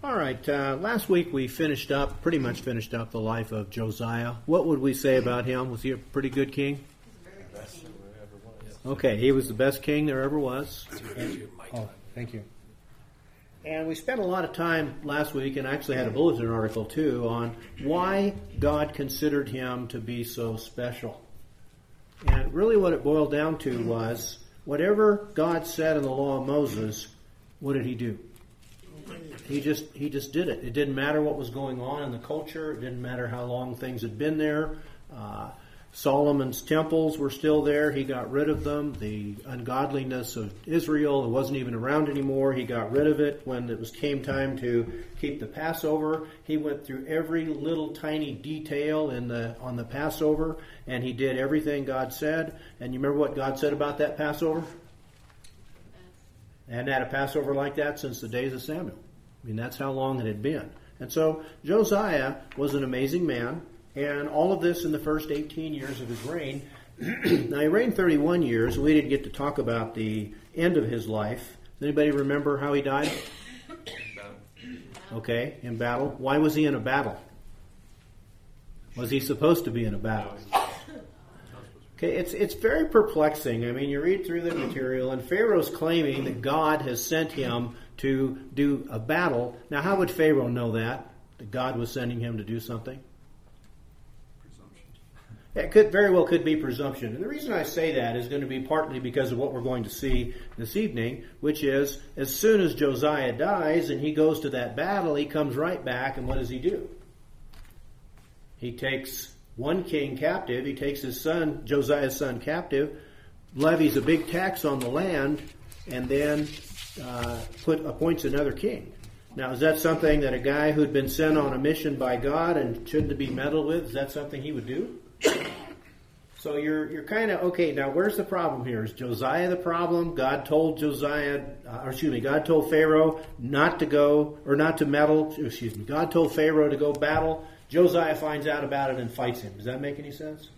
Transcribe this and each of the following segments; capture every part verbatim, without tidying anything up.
All right, uh, last week we finished up, pretty much finished up the life of Josiah. What would we say about him? Was he a pretty good king? Okay, he was the best king there ever was. Oh, thank you. And we spent a lot of time last week, and I actually had a bulletin article too, on why God considered him to be so special. And really what it boiled down to was, whatever God said in the law of Moses, what did he do? He just he just did it. It didn't matter what was going on in the culture. It didn't matter how long things had been there. Uh, Solomon's temples were still there. He got rid of them. The ungodliness of Israel, it wasn't even around anymore. He got rid of it when it was came time to keep the Passover. He went through every little tiny detail in the on the Passover, and he did everything God said. And you remember what God said about that Passover? I hadn't had a Passover like that since the days of Samuel. I mean, that's how long it had been. And so Josiah was an amazing man, and all of this in the first eighteen years of his reign. Now, he reigned thirty-one years. We didn't get to talk about the end of his life. Does anybody remember how he died? Okay, in battle. Why was he in a battle? Was he supposed to be in a battle? Okay, it's it's very perplexing. I mean, you read through the material, and Pharaoh's claiming that God has sent him to do a battle. Now, how would Pharaoh know that? That God was sending him to do something? Presumption. It could very well could be presumption. And the reason I say that is going to be partly because of what we're going to see this evening, which is as soon as Josiah dies and he goes to that battle, he comes right back, and what does he do? He takes one king captive. He takes his son, Josiah's son, captive, levies a big tax on the land, and then uh, put appoints another king. Now, is that something that a guy who'd been sent on a mission by God and shouldn't be meddled with, is that something he would do? So you're you're kind of, okay, now where's the problem here? Is Josiah the problem? God told Josiah, uh, or excuse me, God told Pharaoh not to go, or not to meddle, excuse me, God told Pharaoh to go battle. Josiah finds out about it and fights him. Does that make any sense?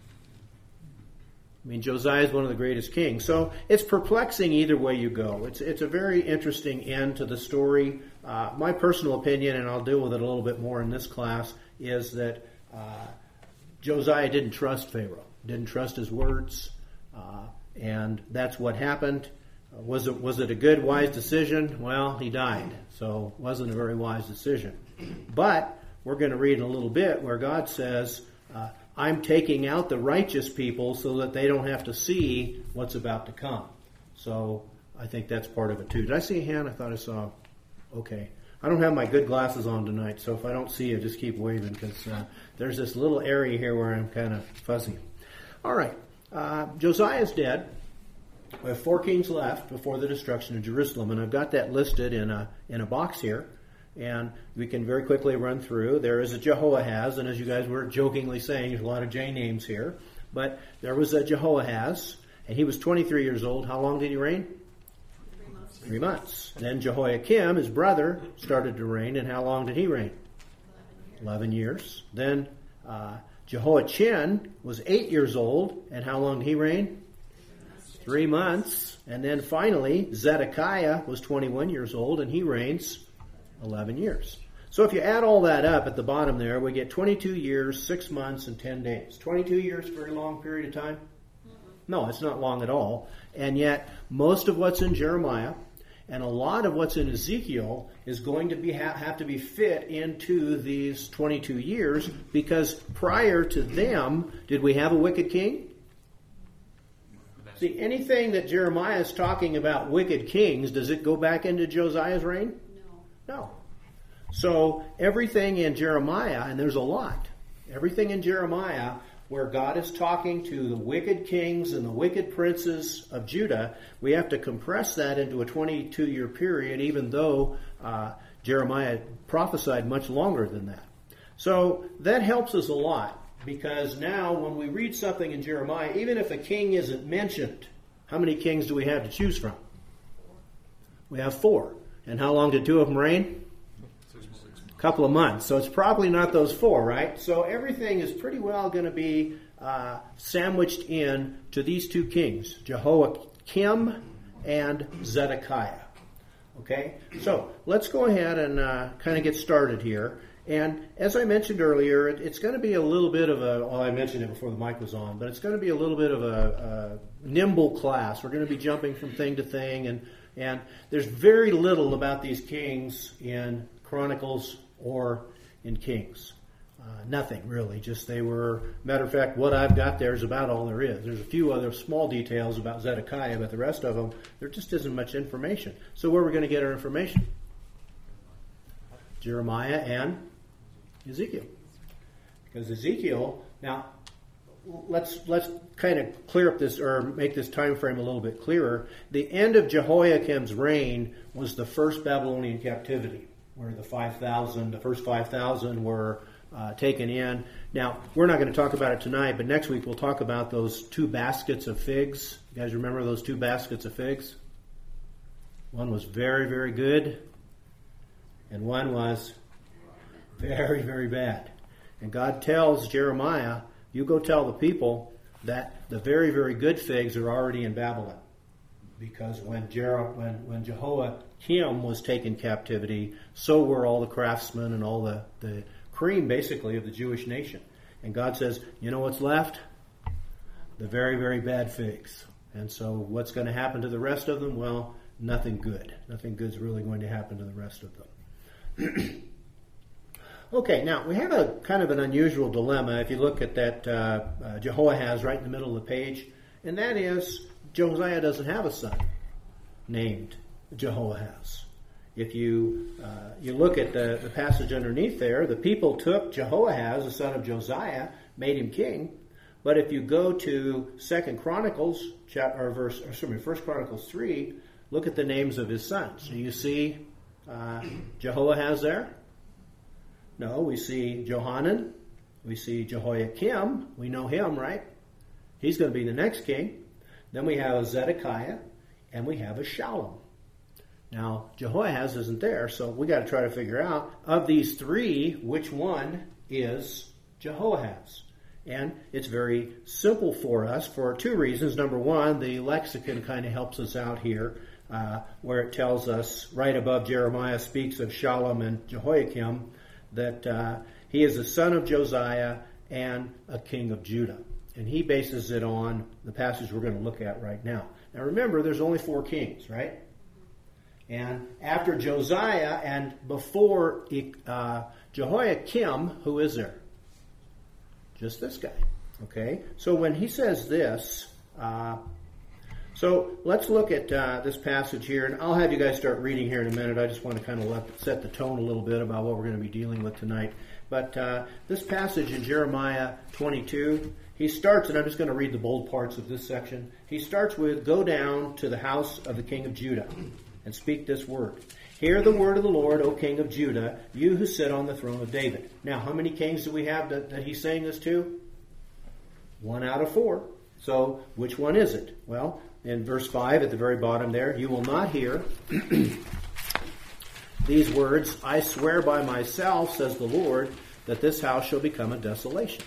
I mean, Josiah is one of the greatest kings. So it's perplexing either way you go. It's it's a very interesting end to the story. Uh, my personal opinion, and I'll deal with it a little bit more in this class, is that uh, Josiah didn't trust Pharaoh, didn't trust his words, uh, and that's what happened. Uh, was it was it a good, wise decision? Well, he died, so it wasn't a very wise decision. But we're going to read in a little bit where God says, uh, I'm taking out the righteous people so that they don't have to see what's about to come. So I think that's part of it too. Did I see a hand? I thought I saw. Okay. I don't have my good glasses on tonight, so if I don't see you, just keep waving, because uh, there's this little area here where I'm kind of fuzzy. All right. Uh, Josiah's dead. We have four kings left before the destruction of Jerusalem, and I've got that listed in a in a box here. And we can very quickly run through. There is a Jehoahaz, and as you guys were jokingly saying, there's a lot of J names here. But there was a Jehoahaz, and he was twenty-three years old. How long did he reign? Three months. Three months. Then Jehoiakim, his brother, started to reign, and how long did he reign? Eleven years. Then uh, Jehoiachin was eight years old, and how long did he reign? Three months. And then finally, Zedekiah was twenty-one years old, and he reigns eleven years. So if you add all that up at the bottom there, we get twenty-two years, six months, and ten days. twenty-two years, a very long period of time? No, it's not long at all. And yet, most of what's in Jeremiah and a lot of what's in Ezekiel is going to be ha- have to be fit into these twenty-two years, because prior to them, did we have a wicked king? See, anything that Jeremiah is talking about wicked kings, does it go back into Josiah's reign? No. So everything in Jeremiah, and there's a lot, everything in Jeremiah where God is talking to the wicked kings and the wicked princes of Judah, we have to compress that into a twenty-two year period, even though uh, Jeremiah prophesied much longer than that. So that helps us a lot, because now when we read something in Jeremiah, even if a king isn't mentioned, how many kings do we have to choose from? We have four. And how long did two of them reign? A couple of months. So it's probably not those four, right? So everything is pretty well going to be uh, sandwiched in to these two kings, Jehoiakim and Zedekiah. Okay? So let's go ahead and uh, kind of get started here. And as I mentioned earlier, it, it's going to be a little bit of a, well, I mentioned it before the mic was on, but it's going to be a little bit of a, a nimble class. We're going to be jumping from thing to thing, and, and there's very little about these kings in Chronicles or in Kings. Uh, nothing, really. Just they were, matter of fact, what I've got there is about all there is. There's a few other small details about Zedekiah, but the rest of them, there just isn't much information. So where are we going to get our information? Jeremiah and Ezekiel. Because Ezekiel, now, let's let's kind of clear up this, or make this time frame a little bit clearer. The end of Jehoiakim's reign was the first Babylonian captivity, where the five thousand, the first five thousand were uh, taken in. Now, we're not going to talk about it tonight, but next week we'll talk about those two baskets of figs. You guys remember those two baskets of figs? One was very, very good, and one was very, very bad. And God tells Jeremiah, you go tell the people that the very, very good figs are already in Babylon. Because when, Jer- when, when Jehoiakim was taken captivity, so were all the craftsmen and all the, the cream, basically, of the Jewish nation. And God says, you know what's left? The very, very bad figs. And so what's going to happen to the rest of them? Well, nothing good. Nothing good's really going to happen to the rest of them. Okay, now we have a kind of an unusual dilemma if you look at that uh, uh, Jehoahaz right in the middle of the page, and that is Josiah doesn't have a son named Jehoahaz. If you uh, you look at the, the passage underneath there, the people took Jehoahaz, the son of Josiah, made him king. But if you go to Second Chronicles, chapter, or verse, or excuse me, First Chronicles three, look at the names of his sons. Do you see uh, Jehoahaz there? No, we see Johanan, we see Jehoiakim, we know him, right? He's going to be the next king. Then we have a Zedekiah, and we have a Shallum. Now, Jehoahaz isn't there, so we got to try to figure out, of these three, which one is Jehoahaz? And it's very simple for us for two reasons. Number one, the lexicon kind of helps us out here, uh, where it tells us right above Jeremiah speaks of Shallum and Jehoiakim, that uh, he is a son of Josiah and a king of Judah. And he bases it on the passage we're going to look at right now. Now remember, there's only four kings, right? And after Josiah and before uh, Jehoiakim, who is there? Just this guy. Okay? So when he says this, uh, so let's look at uh, this passage here, and I'll have you guys start reading here in a minute. I just want to kind of let, set the tone a little bit about what we're going to be dealing with tonight. But uh, this passage in Jeremiah twenty-two, he starts, and I'm just going to read the bold parts of this section. He starts with, go down to the house of the king of Judah and speak this word. Hear the word of the Lord, O king of Judah, you who sit on the throne of David. Now, how many kings do we have that, that he's saying this to? One out of four. So, which one is it? Well, in verse five, at the very bottom there, you will not hear these words, I swear by myself, says the Lord, that this house shall become a desolation.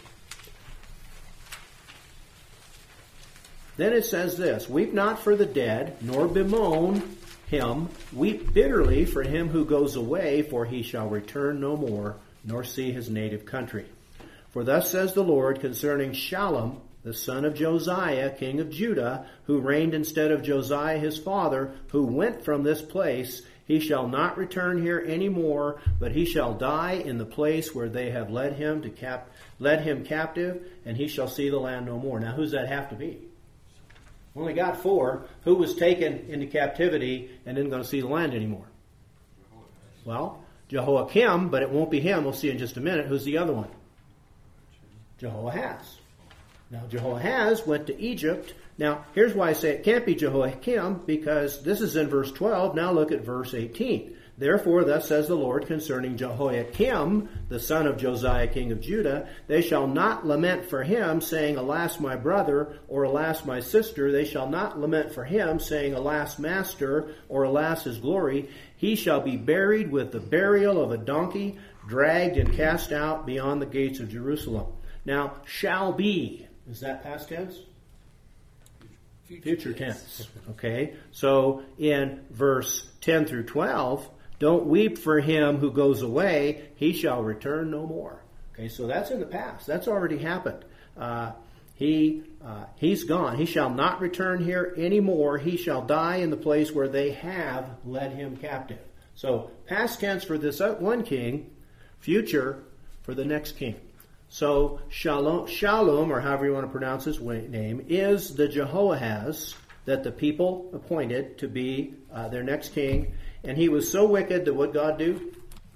Then it says this, weep not for the dead, nor bemoan him, weep bitterly for him who goes away, for he shall return no more, nor see his native country. For thus says the Lord concerning Shallum, the son of Josiah, king of Judah, who reigned instead of Josiah his father, who went from this place, he shall not return here any more, but he shall die in the place where they have led him to cap- led him captive, and he shall see the land no more. Now, who's that have to be? Only got four. Who was taken into captivity and isn't going to see the land anymore? Well, Jehoiakim, but it won't be him. We'll see in just a minute. Who's the other one? Jehoahaz. Now, Jehoahaz went to Egypt. Now, here's why I say it can't be Jehoiakim, because this is in verse twelve. Now look at verse eighteen. Therefore, thus says the Lord concerning Jehoiakim, the son of Josiah, king of Judah, they shall not lament for him, saying, alas, my brother, or alas, my sister. They shall not lament for him, saying, alas, master, or alas, his glory. He shall be buried with the burial of a donkey, dragged and cast out beyond the gates of Jerusalem. Now, shall be, is that past tense? Future, Future tense. tense. Okay? So in verse ten through twelve, don't weep for him who goes away, he shall return no more. Okay, so that's in the past. That's already happened. Uh, he uh, he's gone. He shall not return here anymore. He shall die in the place where they have led him captive. So past tense for this one king, future for the next king. So Shalom, Shalom, or however you want to pronounce his name, is the Jehoahaz that the people appointed to be uh, their next king. And he was so wicked that what God do?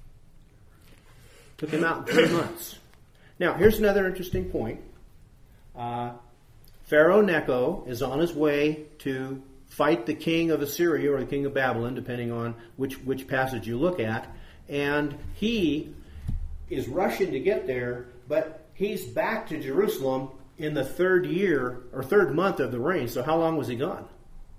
Took him out in three months. Now, here's another interesting point. Uh, Pharaoh Necho is on his way to fight the king of Assyria or the king of Babylon, depending on which, which passage you look at. And he is rushing to get there, but he's back to Jerusalem in the third year or third month of the reign. So how long was he gone?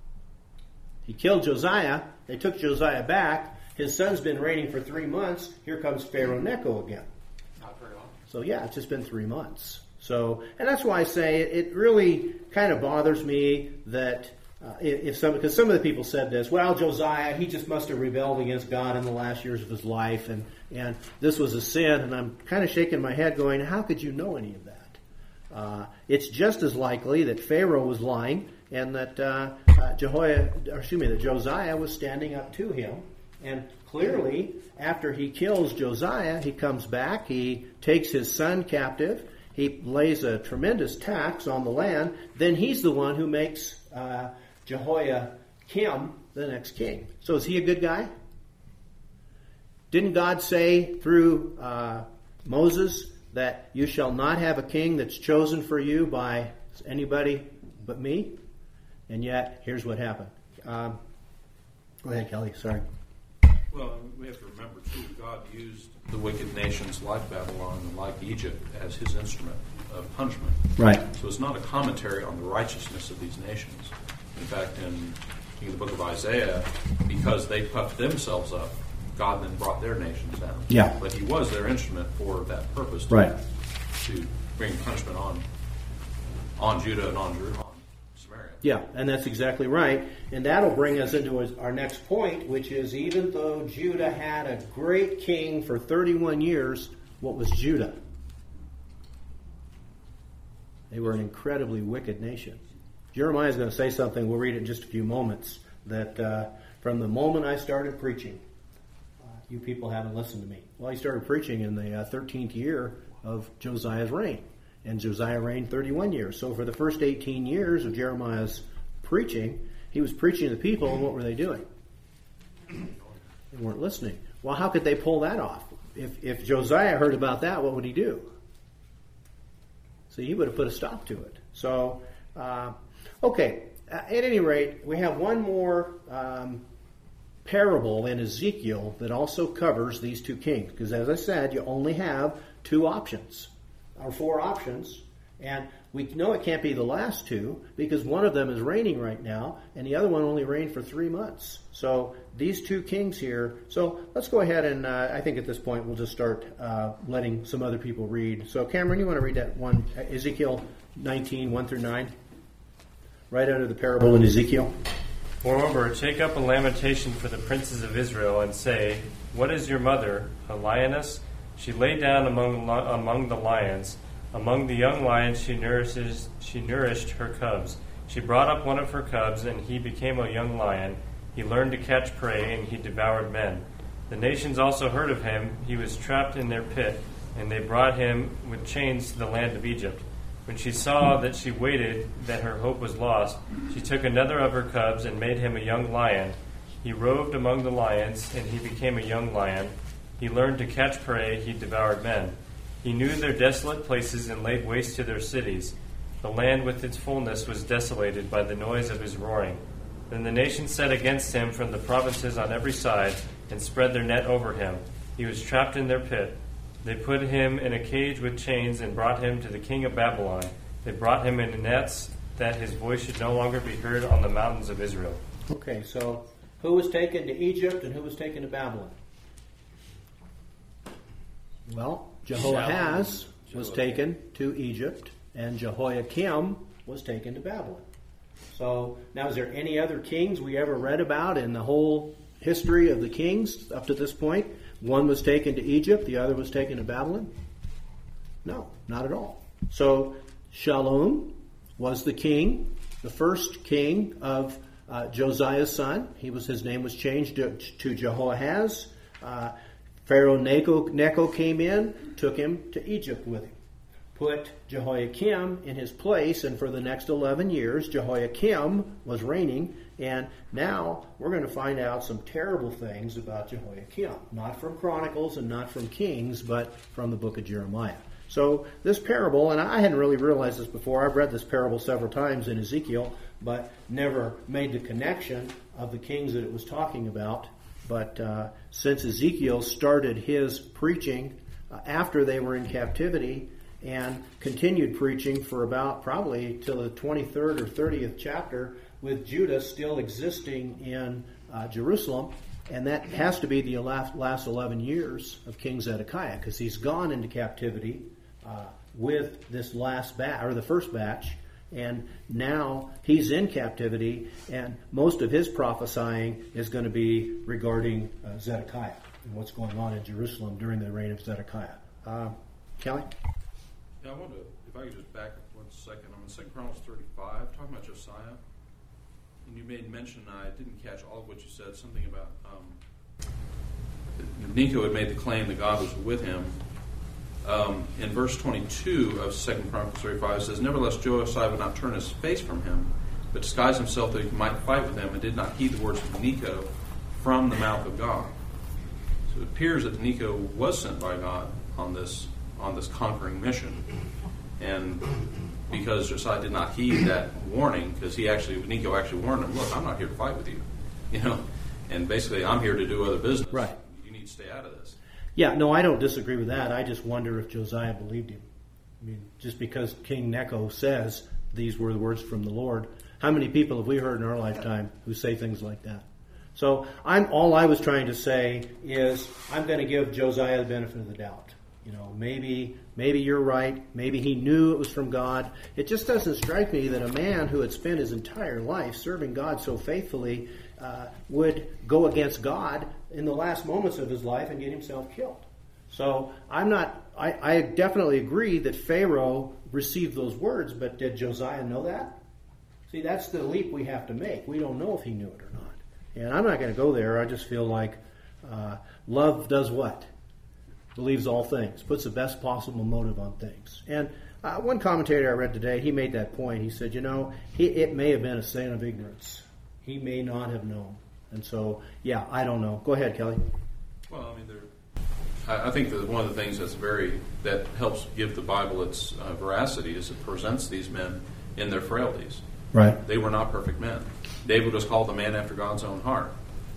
He killed Josiah. They took Josiah back. His son's been reigning for three months. Here comes Pharaoh Necho again. Not very long. So yeah, it's just been three months. So, and that's why I say it really kind of bothers me that uh, if some, because some of the people said this, well, Josiah, he just must have rebelled against God in the last years of his life, and, and this was a sin, and I'm kind of shaking my head going, how could you know any of that? Uh, it's just as likely that Pharaoh was lying and that uh, uh, Jehoiah, or excuse me, that Josiah was standing up to him. And clearly, after he kills Josiah, he comes back, he takes his son captive, he lays a tremendous tax on the land, then he's the one who makes uh, Jehoiakim the next king. So is he a good guy? Didn't God say through uh, Moses that you shall not have a king that's chosen for you by anybody but me? And yet, here's what happened. Um, go ahead, Kelly. Sorry. Well, we have to remember, too, God used the wicked nations like Babylon and like Egypt as his instrument of punishment. Right. So it's not a commentary on the righteousness of these nations. In fact, in, in the book of Isaiah, because they puffed themselves up, God then brought their nations down. Yeah. But he was their instrument for that purpose, to, Right. to bring punishment on on Judah and on Jerusalem. Yeah, and that's exactly right. And that'll bring us into our next point, which is even though Judah had a great king for thirty-one years, what was Judah? They were an incredibly wicked nation. Jeremiah is going to say something, we'll read it in just a few moments, that uh, from the moment I started preaching, uh, you people haven't listened to me. Well, he started preaching in the uh, thirteenth year of Josiah's reign. And Josiah reigned thirty-one years. So for the first eighteen years of Jeremiah's preaching, he was preaching to the people, and what were they doing? They weren't listening. Well, how could they pull that off? If, if Josiah heard about that, what would he do? So he would have put a stop to it. So, uh, okay, uh, at any rate, we have one more um, parable in Ezekiel that also covers these two kings. Because as I said, you only have two options. Or four options, and we know it can't be the last two because one of them is reigning right now, and the other one only reigned for three months. So these two kings here. So let's go ahead and uh, I think at this point we'll just start uh, letting some other people read. So Cameron, you want to read that one, Ezekiel nineteen, one through nine, right out of the parable in Ezekiel. Moreover, take up a lamentation for the princes of Israel and say, what is your mother, a lioness? She lay down among among the lions. Among the young lions she nourishes she nourished her cubs. She brought up one of her cubs, and he became a young lion. He learned to catch prey, and he devoured men. The nations also heard of him. He was trapped in their pit, and they brought him with chains to the land of Egypt. When she saw that she waited, that her hope was lost, she took another of her cubs and made him a young lion. He roved among the lions, and he became a young lion. He learned to catch prey, he devoured men. He knew their desolate places and laid waste to their cities. The land with its fullness was desolated by the noise of his roaring. Then the nations set against him from the provinces on every side and spread their net over him. He was trapped in their pit. They put him in a cage with chains and brought him to the king of Babylon. They brought him in nets that his voice should no longer be heard on the mountains of Israel. Okay, so who was taken to Egypt and who was taken to Babylon? Well, Jehoahaz was taken to Egypt, and Jehoiakim was taken to Babylon. So now, is there any other kings we ever read about in the whole history of the kings up to this point? One was taken to Egypt, the other was taken to Babylon? No, not at all. So Shallum was the king, the first king of uh, Josiah's son. He was his name was changed to, to Jehoahaz. Uh, Pharaoh Necho, Necho came in, took him to Egypt with him. Put Jehoiakim in his place, and for the next eleven years, Jehoiakim was reigning. And now we're going to find out some terrible things about Jehoiakim. Not from Chronicles and not from Kings, but from the book of Jeremiah. So this parable, and I hadn't really realized this before. I've read this parable several times in Ezekiel, but never made the connection of the kings that it was talking about. But uh, since Ezekiel started his preaching uh, after they were in captivity, and continued preaching for about probably till the twenty-third or thirtieth chapter, with Judah still existing in uh, Jerusalem. And that has to be the last, last eleven years of King Zedekiah, because he's gone into captivity uh, with this last batch, or the first batch, and now he's in captivity, and most of his prophesying is going to be regarding uh, Zedekiah and what's going on in Jerusalem during the reign of Zedekiah. Uh, Kelly? Yeah, I want to, if I could just back up one second. I'm in Second Chronicles thirty-five, talking about Josiah. And you made mention, I didn't catch all of what you said, something about um, Necho had made the claim that God was with him. Um, in verse twenty-two of Second Chronicles thirty-five, it says, "Nevertheless Josiah would not turn his face from him, but disguised himself that he might fight with him, and did not heed the words of Necho from the mouth of God." So it appears that Necho was sent by God on this on this conquering mission. And because Josiah did not heed that warning, because he actually, Necho actually warned him, "Look, I'm not here to fight with you, you know, and basically I'm here to do other business. Right. You need to stay out of this." Yeah, no, I don't disagree with that. I just wonder if Josiah believed him. I mean, just because King Necho says these were the words from the Lord, how many people have we heard in our lifetime who say things like that? So I'm all I was trying to say is I'm going to give Josiah the benefit of the doubt. You know, maybe maybe you're right. Maybe he knew it was from God. It just doesn't strike me that a man who had spent his entire life serving God so faithfully uh, would go against God in the last moments of his life and get himself killed. So I'm not. I, I definitely agree that Pharaoh received those words, but did Josiah know that? See, that's the leap we have to make. We don't know if he knew it or not. And I'm not going to go there. I just feel like uh, love does what? Believes all things, puts the best possible motive on things. And uh, one commentator I read today, he made that point. He said, you know, he, it may have been a sin of ignorance. He may not have known. And so, yeah, I don't know. Go ahead, Kelly. Well, I mean, there. I, I think that one of the things that's very that helps give the Bible its uh, veracity is it presents these men in their frailties. Right. They were not perfect men. David was called a man after God's own heart.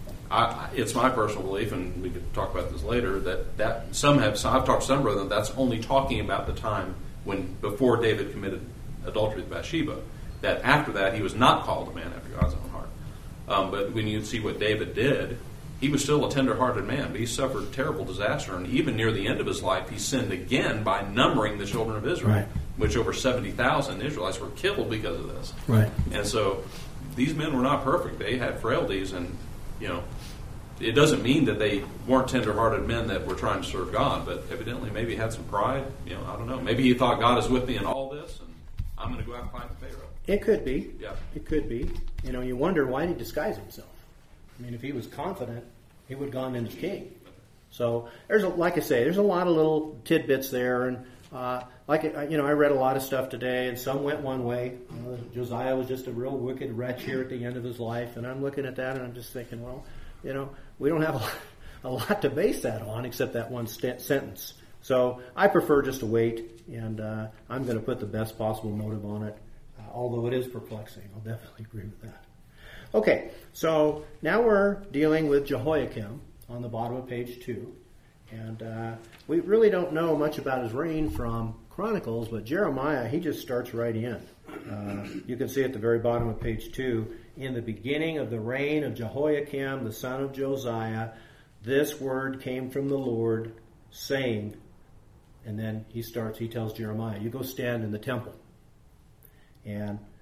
I, it's my personal belief, and we could talk about this later, that, that some have, so I've talked to some brothers, that's only talking about the time when, before David committed adultery with Bathsheba, that after that he was not called a man after God's own heart. Um, but when you see what David did, he was still a tender-hearted man, but he suffered terrible disaster, and even near the end of his life, he sinned again by numbering the children of Israel, right. which over seventy thousand Israelites were killed because of this. Right. And so these men were not perfect. They had frailties, and, you know, it doesn't mean that they weren't tender-hearted men that were trying to serve God, but evidently maybe had some pride. You know, I don't know. Maybe he thought God is with me in all this, and I'm going to go out and fight the Pharaoh. It could be. Yeah. It could be. You know, you wonder why did he disguise himself? I mean, if he was confident, he would have gone in as king. So there's, a, like I say, there's a lot of little tidbits there, and uh, like you know, I read a lot of stuff today, and some went one way. You know, Josiah was just a real wicked wretch here at the end of his life, and I'm looking at that, and I'm just thinking, well, you know, we don't have a lot, a lot to base that on except that one st- sentence. So I prefer just to wait, and uh, I'm going to put the best possible motive on it, uh, although it is perplexing. I'll definitely agree with that. Okay, so now we're dealing with Jehoiakim on the bottom of page two. And uh, we really don't know much about his reign from Chronicles, but Jeremiah, he just starts right in. Uh, you can see at the very bottom of page two, in the beginning of the reign of Jehoiakim, the son of Josiah, this word came from the Lord, saying, and then he starts, he tells Jeremiah, you go stand in the temple. And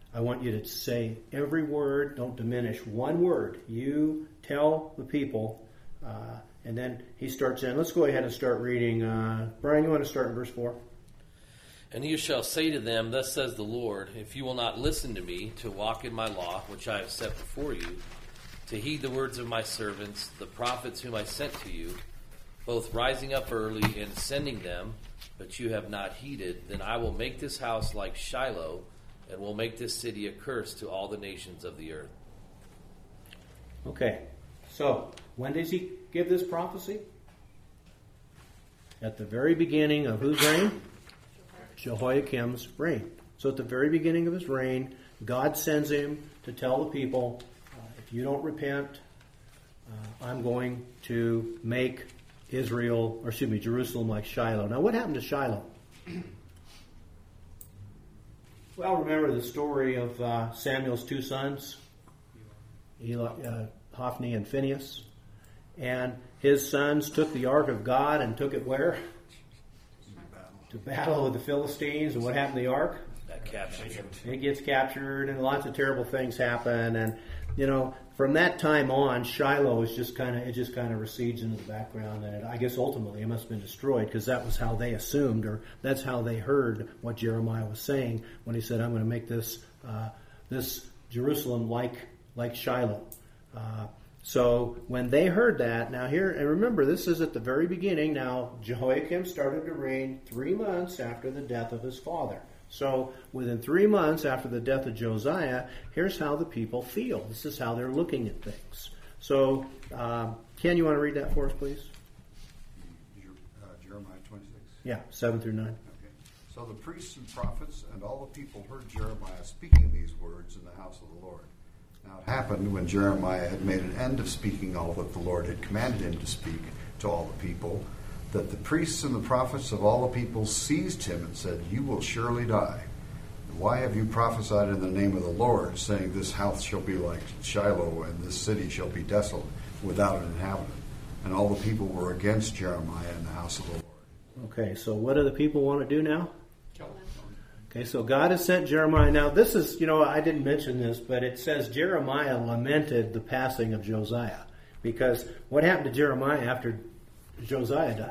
I want you to say every word. Don't diminish one word. You tell the people. Uh, and then he starts in. Let's go ahead and start reading. Uh, Brian, you want to start in verse four? And you shall say to them, Thus says the Lord, if you will not listen to me, to walk in my law, which I have set before you, to heed the words of my servants, the prophets whom I sent to you, both rising up early and sending them, but you have not heeded, then I will make this house like Shiloh, and will make this city a curse to all the nations of the earth. Okay, so when does he give this prophecy? At the very beginning of whose reign? Jehoiakim's reign. So at the very beginning of his reign, God sends him to tell the people, uh, if you don't repent, uh, I'm going to make Israel, or excuse me, Jerusalem like Shiloh. Now what happened to Shiloh? Well, remember the story of uh, Samuel's two sons, Eli, uh, Hophni and Phinehas. And his sons took the ark of God and took it where? To battle with the Philistines. And what happened to the ark? That captures It gets captured, and lots of terrible things happen. And you know, from that time on, Shiloh is just kind of it just kind of recedes into the background. And it, I guess ultimately it must have been destroyed, because that was how they assumed, or that's how they heard what Jeremiah was saying when he said, "I'm going to make this uh, this Jerusalem like like Shiloh." Uh, So when they heard that, now here, and remember, this is at the very beginning. Now, Jehoiakim started to reign three months after the death of his father. So within three months after the death of Josiah, here's how the people feel. This is how they're looking at things. So, uh, Ken, you want to read that for us, please? Uh, Jeremiah twenty-six. Yeah, seven through nine. Okay. So the priests and prophets and all the people heard Jeremiah speaking these words in the house of the Lord. Now it happened when Jeremiah had made an end of speaking all that the Lord had commanded him to speak to all the people, that the priests and the prophets of all the people seized him and said, You will surely die. Why have you prophesied in the name of the Lord, saying, This house shall be like Shiloh, and this city shall be desolate, without an inhabitant? And all the people were against Jeremiah in the house of the Lord. Okay, so what do the people want to do now? Okay, so God has sent Jeremiah. Now, this is, you know, I didn't mention this, but it says Jeremiah lamented the passing of Josiah. Because what happened to Jeremiah after Josiah died?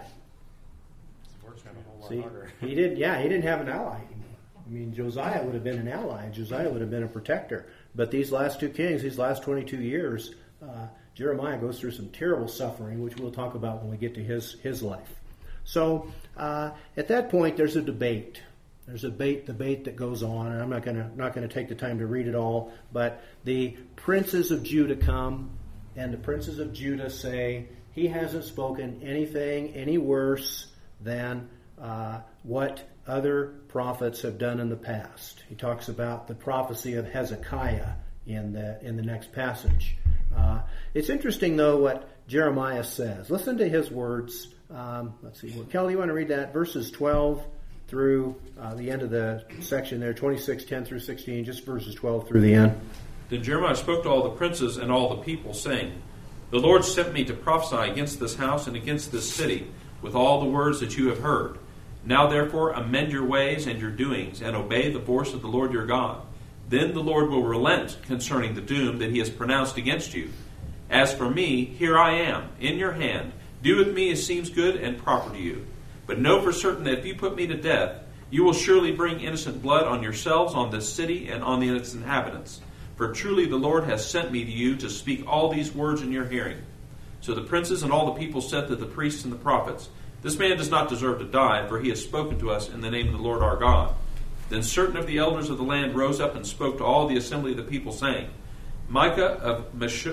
See, he didn't, yeah, he didn't have an ally anymore. I mean, Josiah would have been an ally. Josiah would have been a protector. But these last two kings, these last twenty-two years, uh, Jeremiah goes through some terrible suffering, which we'll talk about when we get to his, his life. So, uh, at that point, there's a debate. There's a debate, debate that goes on, and I'm not going to not going to take the time to read it all. But the princes of Judah come, and the princes of Judah say he hasn't spoken anything any worse than uh, what other prophets have done in the past. He talks about the prophecy of Hezekiah in the in the next passage. Uh, it's interesting though what Jeremiah says. Listen to his words. Um, let's see, Kelly, you want to read that verses twelve through uh, the end of the section there, twenty-six, ten through sixteen, just verses twelve through the end. Then Jeremiah spoke to all the princes and all the people, saying, The Lord sent me to prophesy against this house and against this city, with all the words that you have heard. Now therefore amend your ways and your doings, and obey the voice of the Lord your God. Then the Lord will relent concerning the doom that he has pronounced against you. As for me, here I am, in your hand. Do with me as seems good and proper to you. But know for certain that if you put me to death, you will surely bring innocent blood on yourselves, on this city, and on its inhabitants. For truly the Lord has sent me to you to speak all these words in your hearing. So the princes and all the people said to the priests and the prophets, This man does not deserve to die, for he has spoken to us in the name of the Lord our God. Then certain of the elders of the land rose up and spoke to all the assembly of the people, saying, Micah of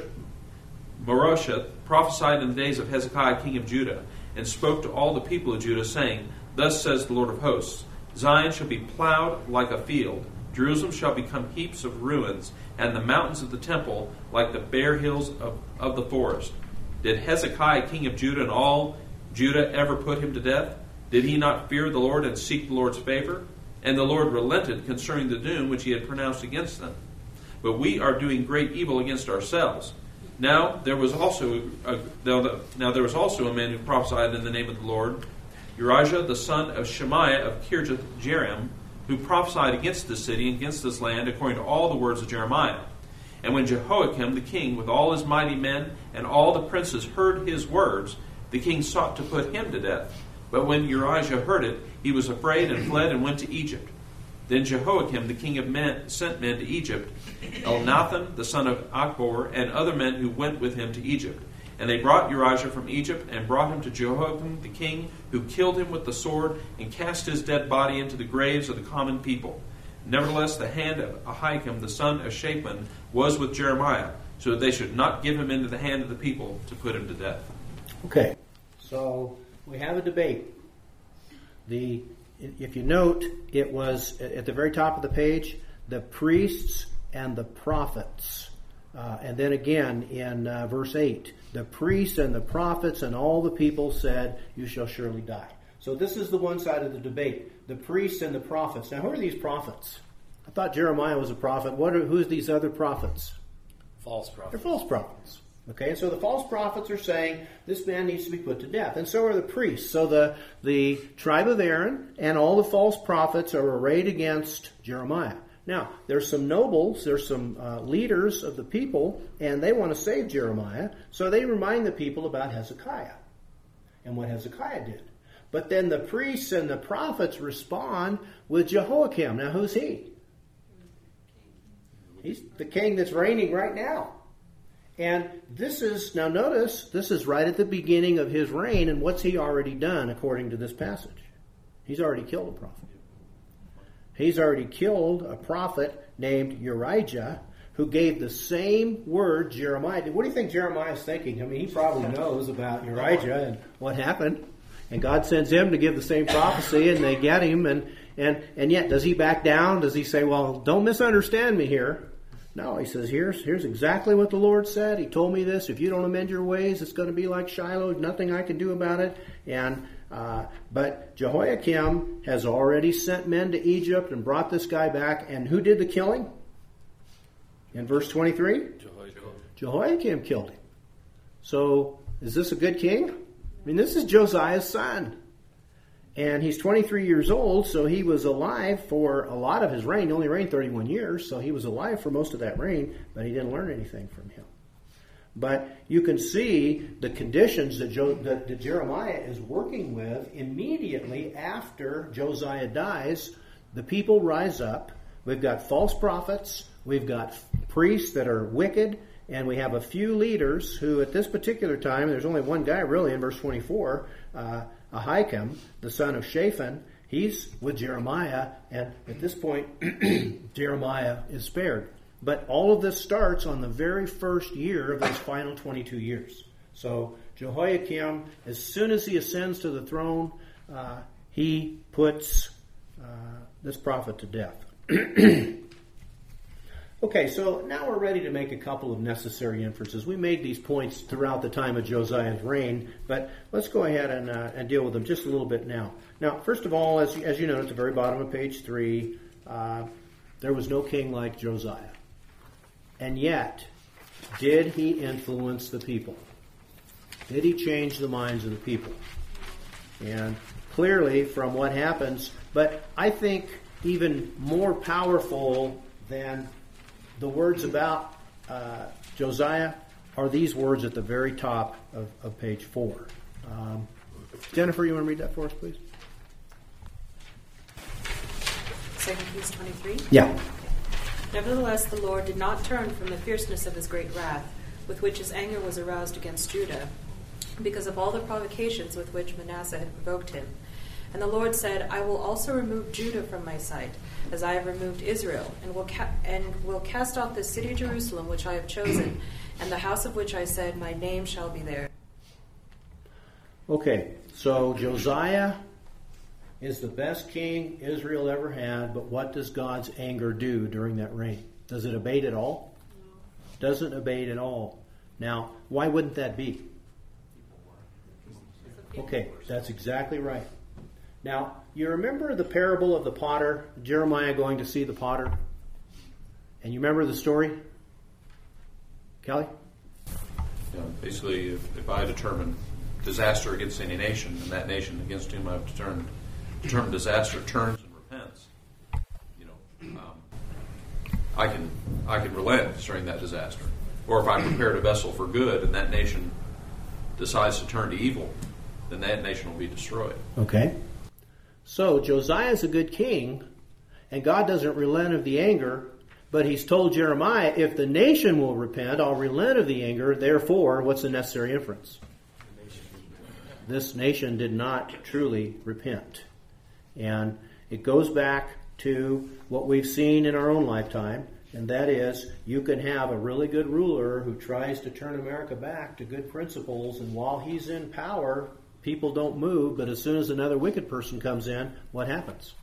Morosheth prophesied in the days of Hezekiah king of Judah, and spoke to all the people of Judah, saying, Thus says the Lord of hosts, Zion shall be plowed like a field, Jerusalem shall become heaps of ruins, and the mountains of the temple like the bare hills of, of the forest. Did Hezekiah king of Judah and all Judah ever put him to death? Did he not fear the Lord and seek the Lord's favor? And the Lord relented concerning the doom which he had pronounced against them. But we are doing great evil against ourselves. Now there was also a, now there was also a man who prophesied in the name of the Lord, Urijah the son of Shemaiah of Kirjath-Jearim, who prophesied against this city and against this land according to all the words of Jeremiah. And when Jehoiakim the king with all his mighty men and all the princes heard his words, the king sought to put him to death. But when Urijah heard it, he was afraid and fled and went to Egypt. Then Jehoiakim the king of men sent men to Egypt, Elnathan the son of Achbor, and other men who went with him to Egypt. And they brought Urijah from Egypt and brought him to Jehoiakim the king, who killed him with the sword and cast his dead body into the graves of the common people. Nevertheless, the hand of Ahikam the son of Shaphan was with Jeremiah, so that they should not give him into the hand of the people to put him to death. Okay, so we have a debate. The if you note, it was at the very top of the page, the priests and the prophets. Uh, and then again in uh, verse eight, the priests and the prophets and all the people said, you shall surely die. So this is the one side of the debate, the priests and the prophets. Now, who are these prophets? I thought Jeremiah was a prophet. What are, who's these other prophets? False prophets. They're false prophets. Okay, and so the false prophets are saying this man needs to be put to death. And so are the priests. So the, the tribe of Aaron and all the false prophets are arrayed against Jeremiah. Now, there's some nobles, there's some uh, leaders of the people, and they want to save Jeremiah. So they remind the people about Hezekiah and what Hezekiah did. But then the priests and the prophets respond with Jehoiakim. Now, who's he? He's the king that's reigning right now. And this is, now notice, this is right at the beginning of his reign, and what's he already done according to this passage? He's already killed a prophet. He's already killed a prophet named Urijah, who gave the same word Jeremiah did. What do you think Jeremiah's thinking? I mean, he probably knows about Urijah and what happened. And God sends him to give the same prophecy, and they get him. And, and, and yet, does he back down? Does he say, well, don't misunderstand me here? No, he says, here's, here's exactly what the Lord said. He told me this. If you don't amend your ways, it's going to be like Shiloh. Nothing I can do about it. And uh, but Jehoiakim has already sent men to Egypt and brought this guy back. And who did the killing? In verse twenty-three? Jehoiakim. Jehoiakim killed him. So, is this a good king? I mean, this is Josiah's son. And he's twenty-three years old, so he was alive for a lot of his reign. He only reigned thirty-one years, so he was alive for most of that reign, but he didn't learn anything from him. But you can see the conditions that, jo- that, that Jeremiah is working with immediately after Josiah dies. The people rise up. We've got false prophets. We've got priests that are wicked. And we have a few leaders who at this particular time, there's only one guy really in verse twenty-four, uh, Ahikam, the son of Shaphan, he's with Jeremiah, and at this point, Jeremiah is spared. But all of this starts on the very first year of those final twenty-two years. So Jehoiakim, as soon as he ascends to the throne, uh, he puts uh, this prophet to death. Okay, so now we're ready to make a couple of necessary inferences. We made these points throughout the time of Josiah's reign, but let's go ahead and, uh, and deal with them just a little bit now. Now, first of all, as, as you know, at the very bottom of page three, uh, there was no king like Josiah. And yet, did he influence the people? Did he change the minds of the people? And clearly, from what happens, but I think even more powerful than the words about uh, Josiah are these words at the very top of, of page four. Um, Jennifer, you want to read that for us, please? Second Kings twenty-three? Yeah. Nevertheless, the Lord did not turn from the fierceness of his great wrath, with which his anger was aroused against Judah, because of all the provocations with which Manasseh had provoked him. And the Lord said, I will also remove Judah from my sight, as I have removed Israel, and will ca- and will cast off the city Jerusalem which I have chosen, and the house of which I said, my name shall be there. Okay, so Josiah is the best king Israel ever had, but what does God's anger do during that reign? Does it abate at all? No. Doesn't abate at all. Now, why wouldn't that be? Okay, that's exactly right. Now, you remember the parable of the potter, Jeremiah going to see the potter? And you remember the story? Kelly? Yeah, basically, if, if I determine disaster against any nation, and that nation against whom I've determined, determined disaster turns and repents, I can I can relent during that disaster. Or if I prepared a vessel for good and that nation decides to turn to evil, then that nation will be destroyed. Okay. So Josiah is a good king, and God doesn't relent of the anger, but he's told Jeremiah, if the nation will repent, I'll relent of the anger. Therefore, what's the necessary inference? This nation did not truly repent. And it goes back to what we've seen in our own lifetime, and that is, you can have a really good ruler who tries to turn America back to good principles, and while he's in power, people don't move, but as soon as another wicked person comes in, what happens?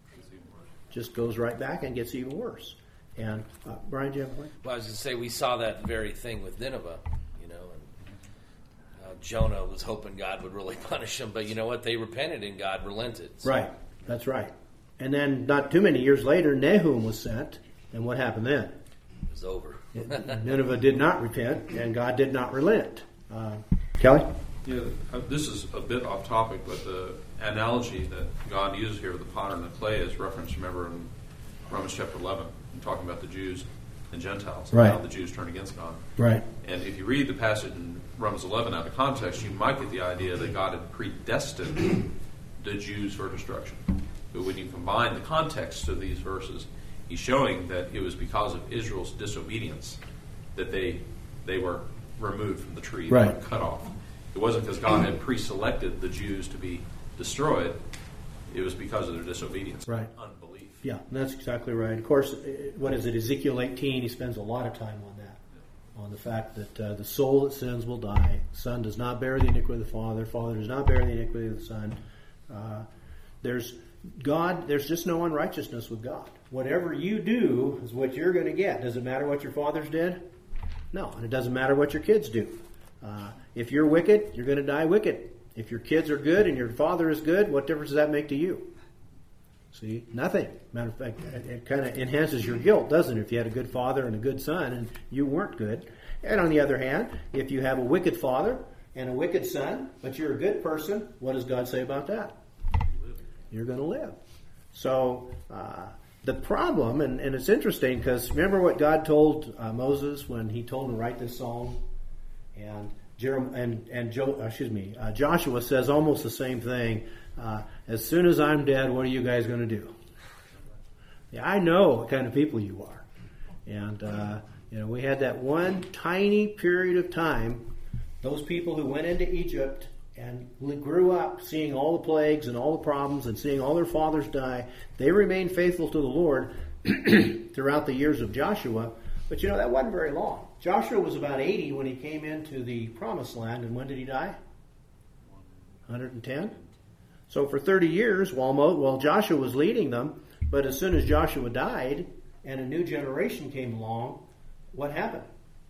Just goes right back and gets even worse. And, uh, Brian, do you have a point? Well, I was going to say, we saw that very thing with Nineveh, you know, and uh, Jonah was hoping God would really punish them, but you know what? They repented and God relented. So. Right, that's right. And then not too many years later, Nahum was sent, and what happened then? It was over. Nineveh did not repent, and God did not relent. Uh, Kelly? Yeah, uh, this is a bit off topic, but the analogy that God uses here with the potter and the clay is referenced, remember, in Romans chapter eleven, talking about the Jews and Gentiles, and right. how the Jews turn against God. Right. And if you read the passage in Romans eleven out of context, you might get the idea that God had predestined the Jews for destruction. But when you combine the context of these verses, he's showing that it was because of Israel's disobedience that they they were removed from the tree, right. they were cut off. It wasn't because God had pre-selected the Jews to be destroyed. It was because of their disobedience, right. unbelief. Yeah, that's exactly right. Of course, what is it, Ezekiel eighteen, he spends a lot of time on that, on the fact that uh, the soul that sins will die. The Son does not bear the iniquity of the Father. Father does not bear the iniquity of the Son. Uh, there's God, there's just no unrighteousness with God. Whatever you do is what you're going to get. Does it matter what your fathers did? No, and it doesn't matter what your kids do. Uh, if you're wicked, you're going to die wicked. If your kids are good and your father is good, what difference does that make to you? See, nothing. Matter of fact, it, it kind of enhances your guilt, doesn't it? If you had a good father and a good son and you weren't good. And on the other hand, if you have a wicked father and a wicked son, but you're a good person, what does God say about that? You're going to live. So uh, the problem, and, and it's interesting because remember what God told uh, Moses when he told him to write this song? And Jerem- and and jo- excuse me, uh, Joshua says almost the same thing. Uh, as soon as I'm dead, what are you guys going to do? Yeah, I know what kind of people you are. And uh, you know, we had that one tiny period of time. Those people who went into Egypt and grew up seeing all the plagues and all the problems and seeing all their fathers die, they remained faithful to the Lord throughout the years of Joshua. But you know, that wasn't very long. Joshua was about eighty when he came into the Promised Land, and when did he die? one hundred ten? So for thirty years, while, Mo, while Joshua was leading them, but as soon as Joshua died and a new generation came along, what happened?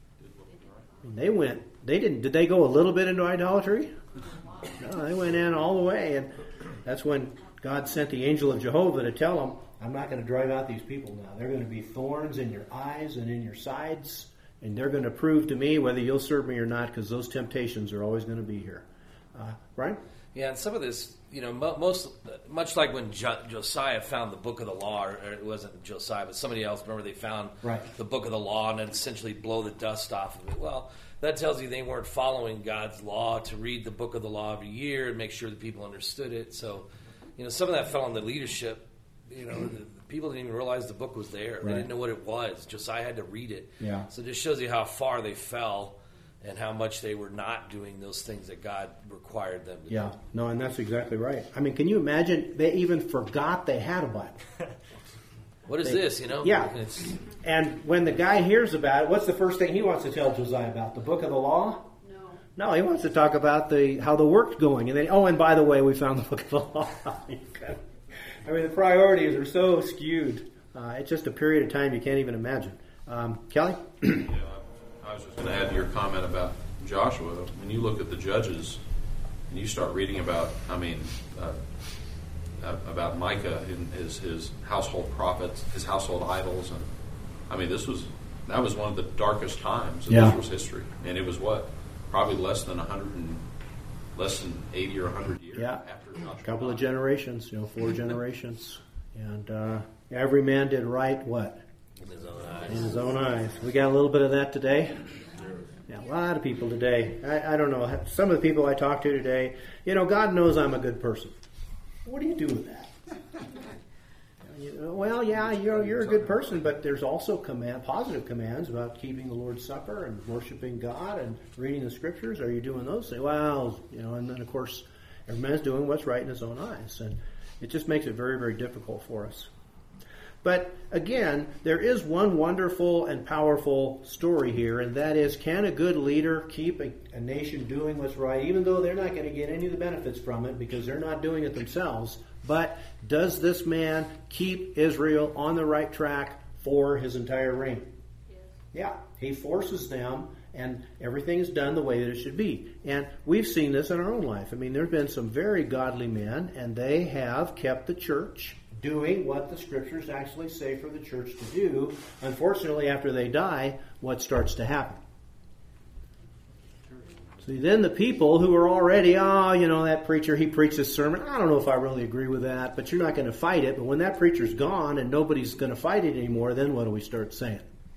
I mean, they went, they didn't, did they go a little bit into idolatry? No, they went in all the way, and that's when God sent the angel of Jehovah to tell them, I'm not going to drive out these people now. They're going to be thorns in your eyes and in your sides, and they're going to prove to me whether you'll serve me or not, because those temptations are always going to be here. Uh, Brian? Yeah, and some of this, you know, mo- most much like when jo- Josiah found the book of the law, or, or it wasn't Josiah, but somebody else. Remember, they found right. the book of the law and then essentially blow the dust off of it. Well, that tells you they weren't following God's law to read the book of the law every year and make sure that people understood it. So, you know, some of that fell on the leadership. You know, the, the people didn't even realize the book was there. They right. didn't know what it was. Josiah had to read it. Yeah. So it just shows you how far they fell and how much they were not doing those things that God required them to yeah. do. No, and that's exactly right. I mean, can you imagine they even forgot they had a Bible? What is they, this, you know? Yeah. It's, and when the guy hears about it, what's the first thing he wants to tell Josiah about? The book of the law? No. No, he wants to talk about the how the work's going. And then, oh, and by the way, we found the book of the law. I mean, the priorities are so skewed. Uh, it's just a period of time you can't even imagine. Um, Kelly? Yeah, I was just going to add to your comment about Joshua. When you look at the Judges and you start reading about, I mean, uh, about Micah and his, his household prophets, his household idols, and I mean, this was that was one of the darkest times in yeah. Israel's history, and it was what probably less than a hundred and less than eighty or a hundred years yeah. after Joshua. A couple of generations, you know, four generations, and uh, every man did right. What In his own eyes. In his own eyes. We got a little bit of that today. Yeah, a lot of people today. I, I don't know. Some of the people I talk to today, you know, God knows I'm a good person. What do you do with that? You know, well, yeah, you're, you're a good person, but there's also command, positive commands about keeping the Lord's Supper and worshiping God and reading the Scriptures. Are you doing those things? Well, you know, and then, of course, every man's doing what's right in his own eyes. And it just makes it very, very difficult for us. But again, there is one wonderful and powerful story here, and that is, can a good leader keep a, a nation doing what's right, even though they're not going to get any of the benefits from it because they're not doing it themselves? But does this man keep Israel on the right track for his entire reign? Yes. Yeah, he forces them, and everything is done the way that it should be. And we've seen this in our own life. I mean, there have been some very godly men, and they have kept the church doing what the Scriptures actually say for the church to do. Unfortunately, after they die, what starts to happen? See, then the people who are already, oh, you know, that preacher, he preached this sermon. I don't know if I really agree with that, but you're not going to fight it. But when that preacher's gone and nobody's going to fight it anymore, then what do we start saying?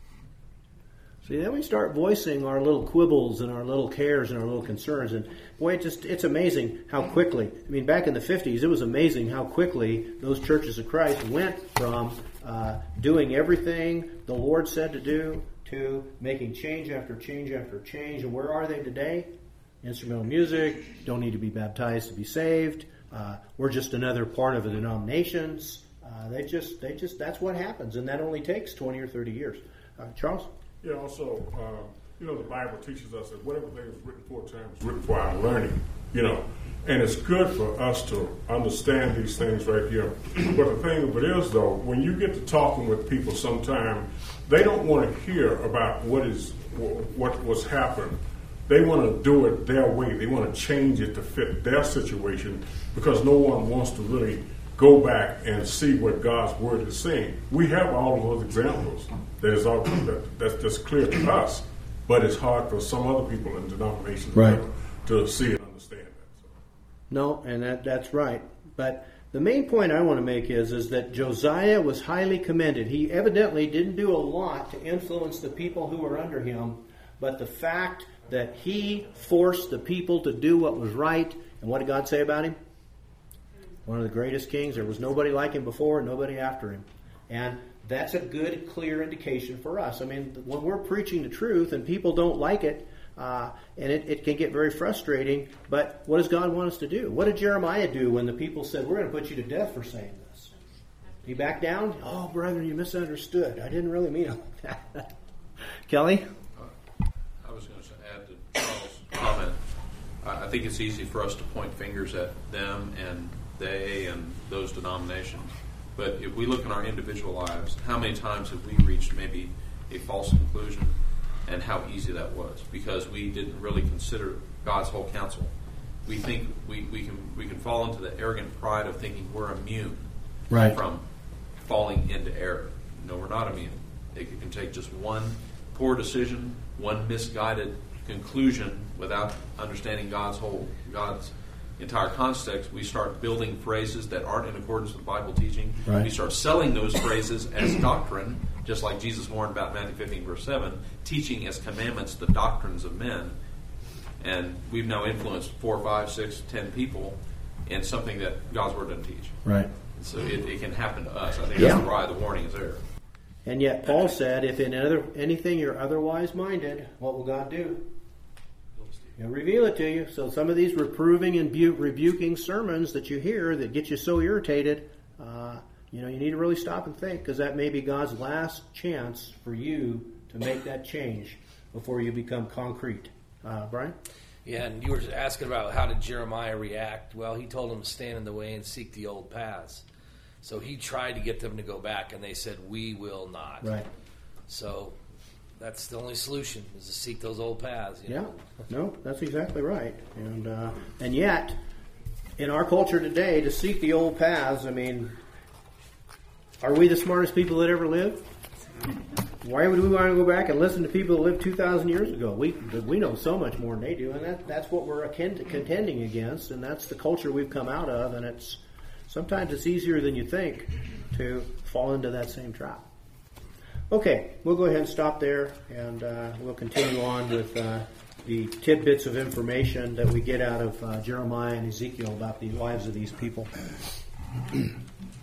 See, then we start voicing our little quibbles and our little cares and our little concerns. And boy, it just it's amazing how quickly, I mean, back in the fifties, it was amazing how quickly those churches of Christ went from uh, doing everything the Lord said to do to making change after change after change. And where are they today? Instrumental music, don't need to be baptized to be saved. Uh, we're just another part of the denominations. Uh, they just, they just, that's what happens. And that only takes twenty or thirty years. Uh, Charles? Yeah, also, uh, you know, the Bible teaches us that whatever thing is written for a time is written for our learning, you know. And it's good for us to understand these things right here. But the thing of it is, though, when you get to talking with people sometime, they don't want to hear about what is what was happened. They want to do it their way. They want to change it to fit their situation because no one wants to really go back and see what God's Word is saying. We have all of those examples. That is all that, that's just clear to us, but it's hard for some other people in denominations right. to see and understand that. So. No, and that, that's right. But the main point I want to make is, is that Josiah was highly commended. He evidently didn't do a lot to influence the people who were under him, but the fact that he forced the people to do what was right, and what did God say about him? One of the greatest kings. There was nobody like him before, nobody after him. And that's a good, clear indication for us. I mean, when we're preaching the truth and people don't like it, uh, and it, it can get very frustrating, but what does God want us to do? What did Jeremiah do when the people said, we're going to put you to death for saying this? He backed down? Oh, brethren, you misunderstood. I didn't really mean it like that. Kelly? Uh, I was going to add to Charles' comment. I think it's easy for us to point fingers at them and they and those denominations. But if we look in our individual lives, how many times have we reached maybe a false conclusion, and how easy that was because we didn't really consider God's whole counsel. We think we, we can we can fall into the arrogant pride of thinking we're immune right. from falling into error. No, we're not immune. It can take just one poor decision, one misguided conclusion without understanding God's whole God's entire context. We start building phrases that aren't in accordance with Bible teaching. Right. We start selling those phrases as doctrine, just like Jesus warned about Matthew fifteen, verse seven, teaching as commandments the doctrines of men. And we've now influenced four, five, six, ten people in something that God's Word doesn't teach. Right. So it, it can happen to us. I think Yeah. that's why the warning is there. And yet Paul said, if in other, anything you're otherwise minded, what will God do? He'll reveal it to you. So some of these reproving and bu- rebuking sermons that you hear that get you so irritated, uh, you know, you need to really stop and think, because that may be God's last chance for you to make that change before you become concrete. Uh, Brian? Yeah, and you were asking about how did Jeremiah react. Well, he told them to stand in the way and seek the old paths. So he tried to get them to go back, and they said, we will not. Right. So that's the only solution, is to seek those old paths. You Yeah, know? no, that's exactly right. And uh, and yet, in our culture today, to seek the old paths, I mean, are we the smartest people that ever lived? Why would we want to go back and listen to people that lived two thousand years ago? We we know so much more than they do, and that, that's what we're akin to contending against, and that's the culture we've come out of, and it's sometimes it's easier than you think to fall into that same trap. Okay, we'll go ahead and stop there, and uh, we'll continue on with uh, the tidbits of information that we get out of uh, Jeremiah and Ezekiel about the lives of these people.